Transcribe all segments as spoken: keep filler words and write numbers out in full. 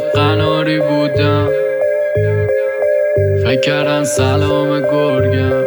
قناری بودم، فکر کردن سلام گرگم،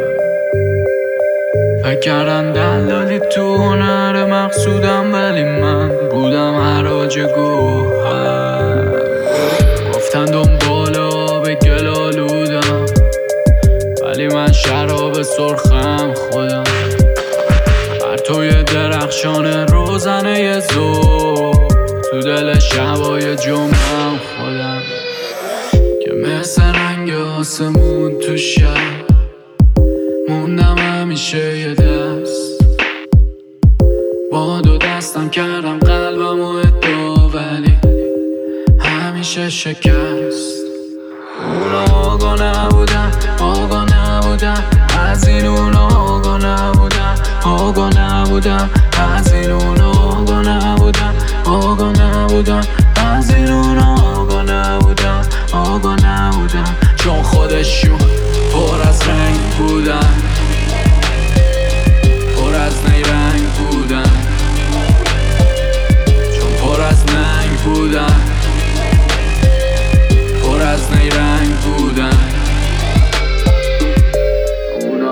فکر کردن دلالی تو هنر مقصودم، ولی من بودم حراج گوهر. گفتن دنبال آب گل آلودم، ولی من شراب سرخم خودم. پرتوی درخشان روزنه ظهر تو دل شبای جمعم خودم، که مثل رنگ آسمون تو شب موندم همیشه یه دست. با دو دستم کردم قلبم و ادعا، ولی همیشه شکست. اونا آگاه نبودن، آگاه نبودن از این، اونا آگاه نبودن، آگاه نبودن از این، اونا آگاه نبودن، آگاه نبودن از این، اونا آگاه نبودن، آگاه نبودن. چون خودشون پر از رنگ بودن، پر از نیرنگ بودن، چون پر از ننگ بودن، پر از نیرنگ بودن. اونا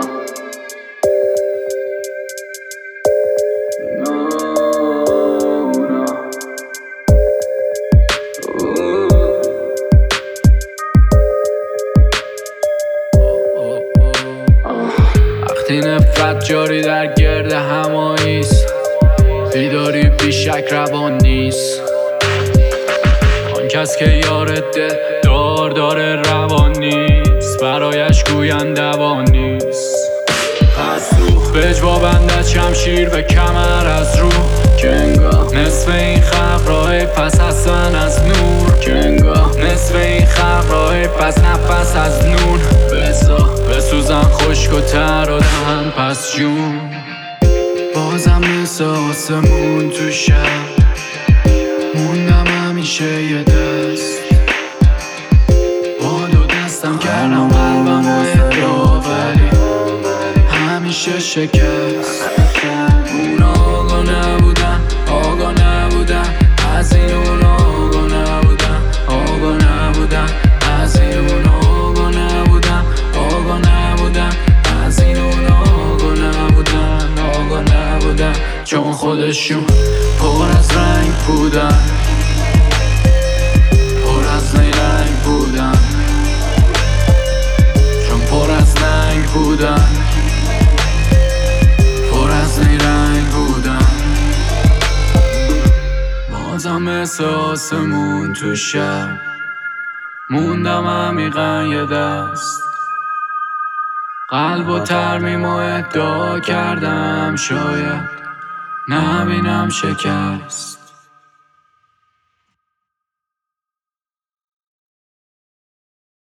وقتی نفرت جاری در گرد هماییست، بیداری بیشک روان نیست. آن کس که یارت دل دار داره روان نیست، برایش گوین دوان نیست. پس رو به اجوا بندد شمشیر به کمر از رو، که انگاه نصف این خلق راه پس هستن از نور، که انگاه نصف این خلق راه پس نفس از نور. بسا بسوزن خشک و تر و دهن پس جون، بازم مثل آسمون تو شب موندم همیشه یه دست. با دو دستم کردم قلبم و ادعا، ولی همیشه شکست. اونا آگاه نبودن، آگاه نبودن از این، اونا آگاه نبودن، آگاه نبودن از این، اونا آگاه نبودن، آگاه نبودن از این، اونا آگاه نبودن، آگاه نبودن. چون خودشون پر از رنگ بودن، پر از نیرنگ بودن، چون پر از ننگ بودن، پر از نیرنگ بودن. بازم مثل آسمون تو شب موندم عمیقا یه دست. قلب و ترمیم و ادعا کردم، شاید نبینم شکست.